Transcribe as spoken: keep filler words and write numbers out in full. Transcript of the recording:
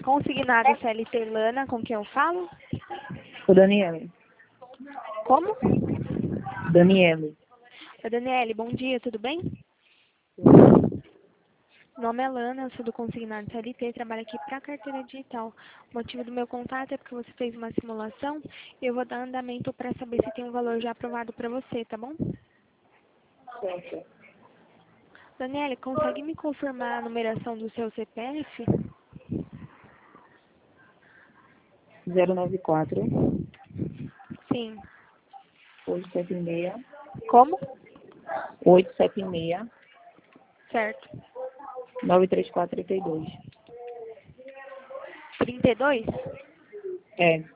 Consignado C L T Lana, com quem eu falo? O Daniele. Como? Daniele. Oi, Daniele, bom dia, tudo bem? Meu nome é Lana, eu sou do Consignado C L T, trabalho aqui para a carteira digital. O motivo do meu contato é porque você fez uma simulação e eu vou dar andamento para saber se tem um valor já aprovado para você, tá bom? Certo. Daniele, consegue me confirmar a numeração do seu C P F? zero nove quatro, Sim. oito sete seis, Como? oito sete seis, Certo. nove três quatro três dois. trinta e dois? É.